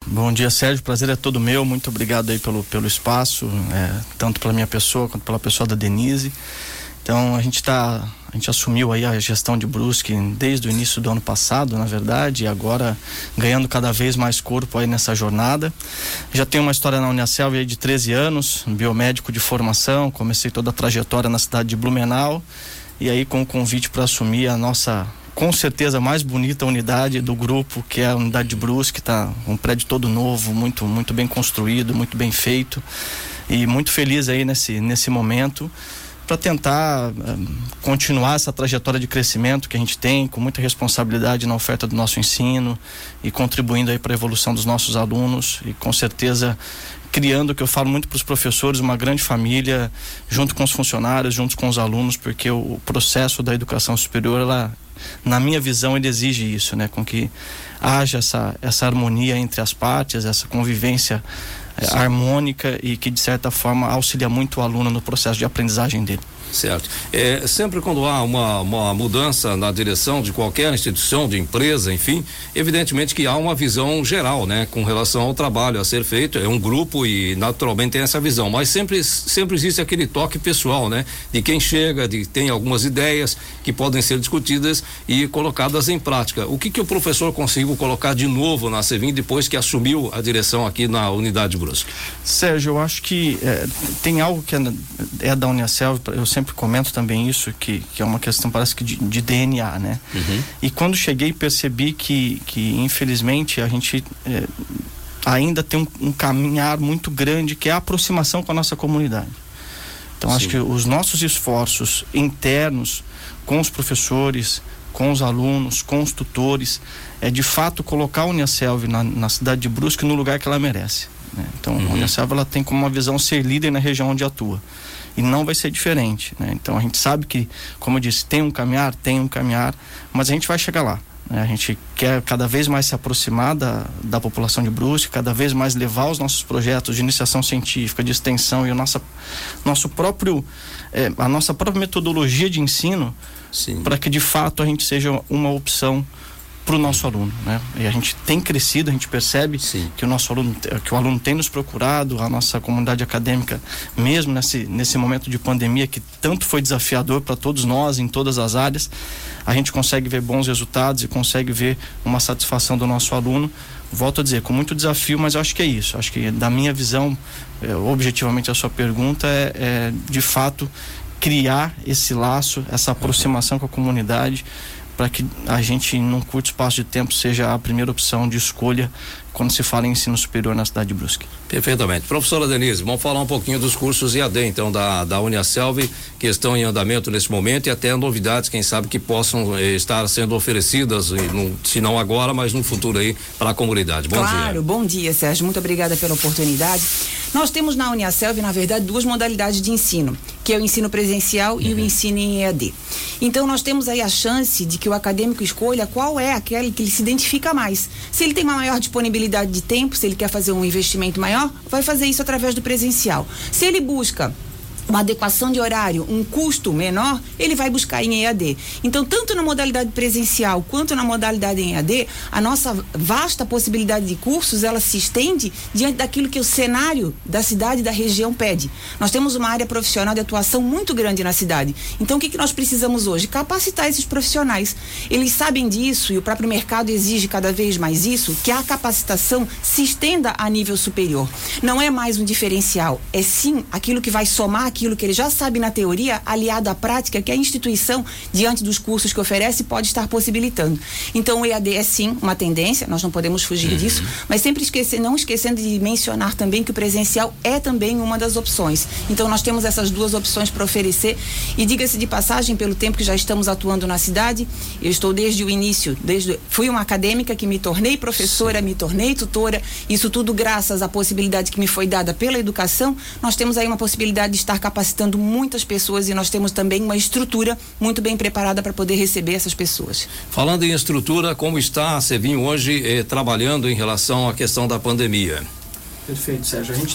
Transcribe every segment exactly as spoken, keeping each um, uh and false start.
Bom dia, Sérgio, o prazer é todo meu, muito obrigado aí pelo, pelo espaço, é, tanto pela minha pessoa quanto pela pessoa da Denise. Então a gente tá, a gente assumiu aí a gestão de Brusque desde o início do ano passado, na verdade, e agora ganhando cada vez mais corpo aí nessa jornada. Já tenho uma história na Uniaselv aí de treze anos, biomédico de formação, comecei toda a trajetória na cidade de Blumenau, e aí com o convite para assumir a nossa, com certeza, mais bonita unidade do grupo, que é a unidade de Brusque, tá um prédio todo novo, muito, muito bem construído, muito bem feito, e muito feliz aí nesse, nesse momento, para tentar um, continuar essa trajetória de crescimento que a gente tem, com muita responsabilidade na oferta do nosso ensino e contribuindo aí para a evolução dos nossos alunos e com certeza criando, que eu falo muito para os professores, uma grande família, junto com os funcionários, junto com os alunos, porque o, o processo da educação superior, ela, na minha visão, ele exige isso, né? Com que haja essa, essa harmonia entre as partes, essa convivência é, harmônica e que, de certa forma, auxilia muito o aluno no processo de aprendizagem dele. Certo. É, sempre quando há uma, uma mudança na direção de qualquer instituição, de empresa, enfim, evidentemente que há uma visão geral, né? Com relação ao trabalho a ser feito, é um grupo e naturalmente tem essa visão, mas sempre, sempre existe aquele toque pessoal, né? De quem chega, de tem algumas ideias que podem ser discutidas e colocadas em prática. O que que o professor conseguiu colocar de novo na Cevim depois que assumiu a direção aqui na unidade de Brusque? Sérgio, eu acho que é, tem algo que é, é da Uniaselv, eu sempre sempre comento também isso, que, que é uma questão, parece que de, de D N A, né? Uhum. E quando cheguei percebi que, que infelizmente a gente é, ainda tem um, um caminhar muito grande, que é a aproximação com a nossa comunidade. Então, Sim. acho que os nossos esforços internos com os professores, com os alunos, com os tutores, é de fato colocar a Uniaselv na, na cidade de Brusque no lugar que ela merece, né? Então, uhum. a Uniaselv, ela tem como uma visão ser líder na região onde atua. E não vai ser diferente, né? Então a gente sabe que, como eu disse, tem um caminhar, tem um caminhar, mas a gente vai chegar lá, né? A gente quer cada vez mais se aproximar da, da população de Brusque, cada vez mais levar os nossos projetos de iniciação científica, de extensão e o nossa, nosso próprio, eh, a nossa própria metodologia de ensino, para que de fato a gente seja uma opção para o nosso aluno, né? E a gente tem crescido, a gente percebe Sim. que o nosso aluno, que o aluno tem nos procurado, a nossa comunidade acadêmica, mesmo nesse, nesse momento de pandemia que tanto foi desafiador para todos nós em todas as áreas, a gente consegue ver bons resultados e consegue ver uma satisfação do nosso aluno. Volto a dizer, com muito desafio, mas eu acho que é isso. Acho que da minha visão, é, objetivamente a sua pergunta é, é de fato criar esse laço, essa aproximação com a comunidade, para que a gente, num curto espaço de tempo, seja a primeira opção de escolha quando se fala em ensino superior na cidade de Brusque. Perfeitamente. Professora Denise, vamos falar um pouquinho dos cursos E A D, então, da, da Uniaselv, que estão em andamento nesse momento, e até novidades, quem sabe, que possam eh, estar sendo oferecidas, no, se não agora, mas no futuro aí, para a comunidade. Bom claro, dia. Claro, bom dia, Sérgio. Muito obrigada pela oportunidade. Nós temos na Uniaselv, na verdade, duas modalidades de ensino, que é o ensino presencial uhum. e o ensino em E A D. Então, nós temos aí a chance de que o acadêmico escolha qual é aquele que ele se identifica mais. Se ele tem uma maior disponibilidade de tempo, se ele quer fazer um investimento maior, vai fazer isso através do presencial. Se ele busca uma adequação de horário, um custo menor, ele vai buscar em E A D. Então, tanto na modalidade presencial quanto na modalidade em E A D, a nossa vasta possibilidade de cursos, ela se estende diante daquilo que o cenário da cidade e da região pede. Nós temos uma área profissional de atuação muito grande na cidade. Então, o que, que nós precisamos hoje? Capacitar esses profissionais. Eles sabem disso e o próprio mercado exige cada vez mais isso, que a capacitação se estenda a nível superior. Não é mais um diferencial, é sim aquilo que vai somar aquilo que ele já sabe na teoria, aliado à prática que a instituição, diante dos cursos que oferece, pode estar possibilitando. Então, o E A D é sim uma tendência, nós não podemos fugir uhum. disso, mas sempre esquecer, não esquecendo de mencionar também que o presencial é também uma das opções. Então, nós temos essas duas opções para oferecer e, diga-se de passagem, pelo tempo que já estamos atuando na cidade, eu estou desde o início, desde, fui uma acadêmica que me tornei professora, me tornei tutora, isso tudo graças à possibilidade que me foi dada pela educação. Nós temos aí uma possibilidade de estar capacitando muitas pessoas e nós temos também uma estrutura muito bem preparada para poder receber essas pessoas. Falando em estrutura, como está a Cevim hoje eh, trabalhando em relação à questão da pandemia? Perfeito, Sérgio. A gente está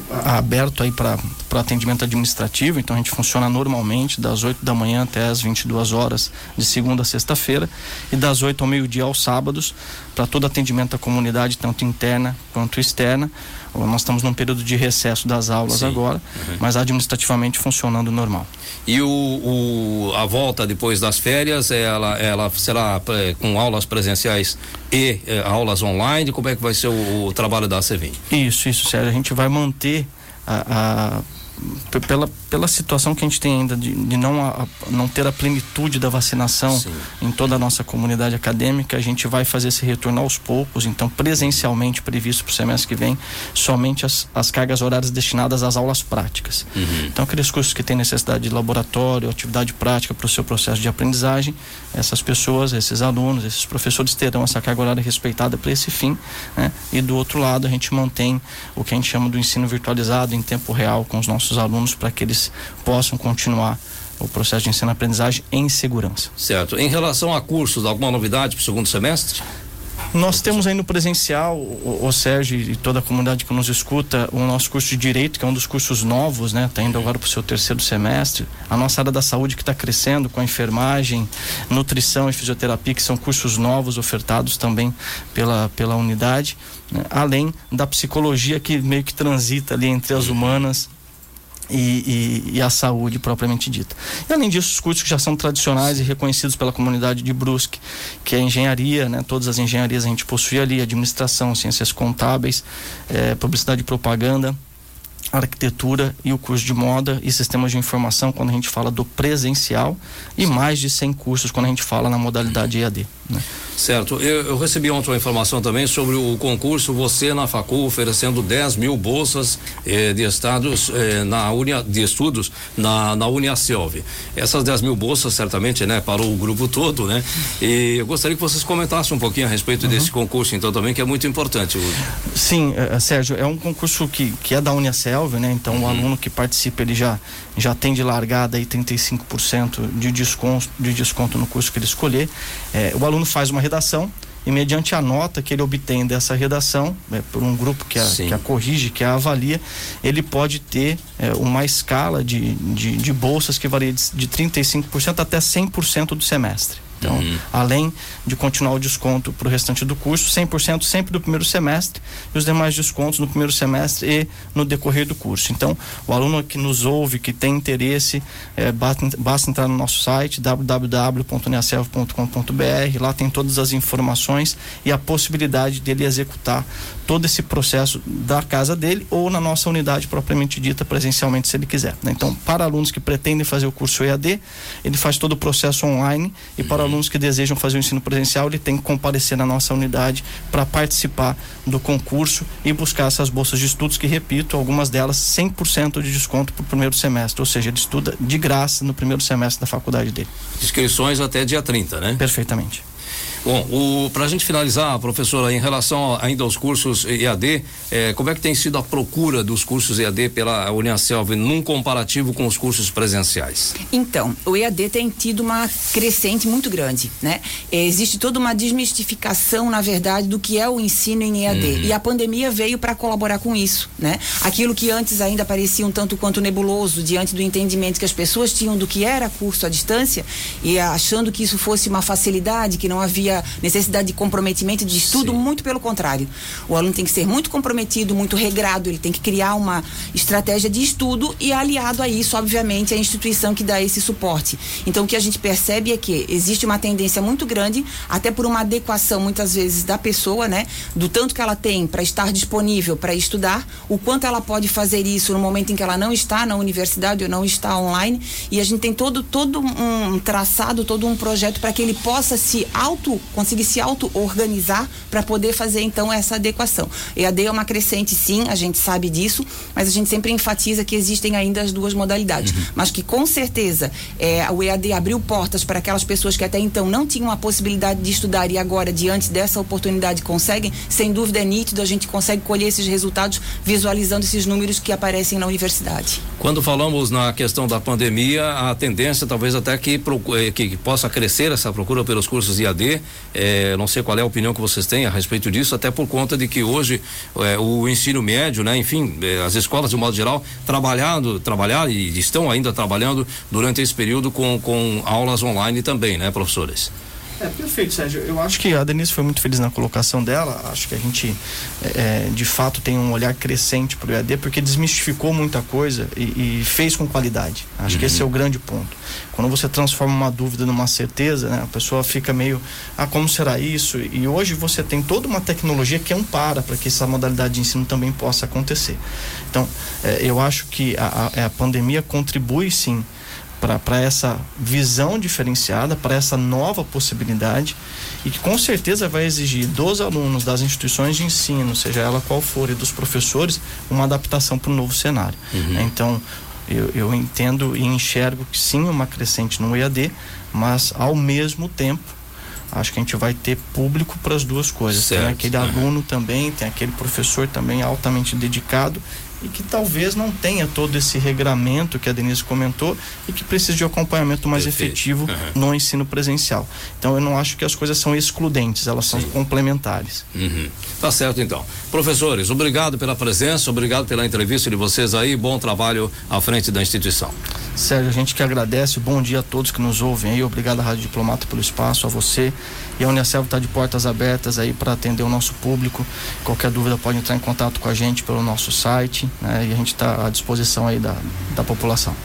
aberto aí para para atendimento administrativo, então a gente funciona normalmente das oito da manhã até as vinte e duas horas de segunda a sexta-feira e das oito ao meio-dia aos sábados para todo atendimento à comunidade, tanto interna quanto externa. Nós estamos num período de recesso das aulas. Sim. Agora, uhum. mas administrativamente funcionando normal. E o, o a volta depois das férias, ela ela será é, com aulas presenciais e é, aulas online? Como é que vai ser o, o trabalho da ACEVIM? Isso, isso, Sérgio. A gente vai manter a, a pela, pela situação que a gente tem ainda de, de não, a, não ter a plenitude da vacinação. Sim. Em toda a nossa comunidade acadêmica, a gente vai fazer esse retorno aos poucos, então presencialmente previsto para o semestre que vem, somente as, as cargas horárias destinadas às aulas práticas. Uhum. Então aqueles cursos que têm necessidade de laboratório, atividade prática para o seu processo de aprendizagem, essas pessoas, esses alunos, esses professores terão essa carga horária respeitada para esse fim, né? E do outro lado a gente mantém o que a gente chama do ensino virtualizado em tempo real com os nossos alunos para que eles possam continuar o processo de ensino-aprendizagem em segurança. Certo. Em relação a cursos, alguma novidade para o segundo semestre? Nós temos aí no presencial, o, o Sérgio e toda a comunidade que nos escuta, o nosso curso de Direito, que é um dos cursos novos, né? Está indo agora para o seu terceiro semestre. A nossa área da saúde que está crescendo com a enfermagem, nutrição e fisioterapia, que são cursos novos ofertados também pela, pela unidade, né? Além da psicologia que meio que transita ali entre as humanas E, e, e a saúde propriamente dita. E além disso, os cursos que já são tradicionais e reconhecidos pela comunidade de Brusque, que é engenharia, né? Todas as engenharias a gente possui ali, administração, ciências contábeis, eh, publicidade e propaganda, arquitetura e o curso de moda e sistemas de informação quando a gente fala do presencial. Sim. E mais de cem cursos quando a gente fala na modalidade E A D, né? Certo, eu, eu recebi ontem uma informação também sobre o concurso Você na Facul oferecendo dez mil bolsas eh, de estados eh, na Unia, de estudos na, na Uniaselv. Essas dez mil bolsas certamente, né, para o grupo todo, né? E eu gostaria que vocês comentassem um pouquinho a respeito uhum. desse concurso, então, também, que é muito importante. Sim, uh, Sérgio, é um concurso que, que é da Uniaselv, né? Então uhum. o aluno que participa, ele já, já tem de largada aí trinta e cinco por cento de desconto, de desconto no curso que ele escolher. É, o aluno faz uma redação e mediante a nota que ele obtém dessa redação, é, por um grupo que a, que a corrige, que a avalia, ele pode ter é, uma escala de, de, de bolsas que varia de, de trinta e cinco por cento até cem por cento do semestre. Então, uhum. além de continuar o desconto para o restante do curso, cem por cento sempre do primeiro semestre e os demais descontos no primeiro semestre e no decorrer do curso. Então, o aluno que nos ouve, que tem interesse, é, basta, basta entrar no nosso site w w w ponto uniaselv ponto com ponto b r, lá tem todas as informações e a possibilidade dele executar todo esse processo da casa dele ou na nossa unidade propriamente dita presencialmente, se ele quiser, né? Então, para alunos que pretendem fazer o curso E A D, ele faz todo o processo online, e para alunos que desejam fazer o ensino presencial, ele tem que comparecer na nossa unidade para participar do concurso e buscar essas bolsas de estudos, que, repito, algumas delas cem por cento de desconto para o primeiro semestre, ou seja, ele estuda de graça no primeiro semestre da faculdade dele. Inscrições até dia trinta, né? Perfeitamente. Bom, o, pra gente finalizar, professora, em relação ainda aos cursos E A D, eh, como é que tem sido a procura dos cursos E A D pela Uniaselv num comparativo com os cursos presenciais? Então, o E A D tem tido uma crescente muito grande, né? Eh, existe toda uma desmistificação, na verdade, do que é o ensino em E A D. Uhum. E a pandemia veio para colaborar com isso, né? Aquilo que antes ainda parecia um tanto quanto nebuloso, diante do entendimento que as pessoas tinham do que era curso à distância, e achando que isso fosse uma facilidade, que não havia necessidade de comprometimento de estudo. Sim. Muito pelo contrário. O aluno tem que ser muito comprometido, muito regrado, ele tem que criar uma estratégia de estudo e, aliado a isso, obviamente, a instituição que dá esse suporte. Então, o que a gente percebe é que existe uma tendência muito grande, até por uma adequação, muitas vezes, da pessoa, né? Do tanto que ela tem para estar disponível para estudar, o quanto ela pode fazer isso no momento em que ela não está na universidade ou não está online, e a gente tem todo, todo um traçado, todo um projeto para que ele possa se auto conseguir se auto-organizar para poder fazer, então, essa adequação. E a D é uma crescente, sim, a gente sabe disso, mas a gente sempre enfatiza que existem ainda as duas modalidades. Uhum. Mas que, com certeza, é, o E A D abriu portas para aquelas pessoas que até então não tinham a possibilidade de estudar e agora, diante dessa oportunidade, conseguem. Sem dúvida, é nítido, a gente consegue colher esses resultados visualizando esses números que aparecem na universidade. Quando falamos na questão da pandemia, a tendência talvez até que, que, que possa crescer essa procura pelos cursos I A D É, não sei qual é a opinião que vocês têm a respeito disso, até por conta de que hoje é, o ensino médio, né, enfim, é, as escolas de modo geral trabalhando, trabalhar e estão ainda trabalhando durante esse período com, com aulas online também, né, professores? É, perfeito, Sérgio. Eu acho que a Denise foi muito feliz na colocação dela. Acho que a gente, é, de fato, tem um olhar crescente para o E A D, porque desmistificou muita coisa e, e fez com qualidade. Acho uhum. que esse é o grande ponto. Quando você transforma uma dúvida numa certeza, né, a pessoa fica meio, ah, como será isso? E hoje você tem toda uma tecnologia que ampara para que essa modalidade de ensino também possa acontecer. Então, é, eu acho que a, a, a pandemia contribui, sim, para essa visão diferenciada, para essa nova possibilidade, e que com certeza vai exigir dos alunos, das instituições de ensino, seja ela qual for, e dos professores, uma adaptação para o novo cenário. Uhum. Então, eu, eu entendo e enxergo que sim, uma crescente no E A D, mas ao mesmo tempo acho que a gente vai ter público para as duas coisas. Certo. Tem aquele uhum. aluno também, tem aquele professor também altamente dedicado e que talvez não tenha todo esse regramento que a Denise comentou e que precisa de um acompanhamento mais Perfeito. efetivo uhum. no ensino presencial. Então eu não acho que as coisas são excludentes, elas Sim. são complementares. Uhum. Tá certo então. Professores, obrigado pela presença, obrigado pela entrevista de vocês aí, bom trabalho à frente da instituição. Sérgio, a gente que agradece, bom dia a todos que nos ouvem aí, obrigado à Rádio Diplomata pelo espaço, a você, e a Uniaselv está de portas abertas aí para atender o nosso público. Qualquer dúvida pode entrar em contato com a gente pelo nosso site, né? E a gente está à disposição aí da, da população.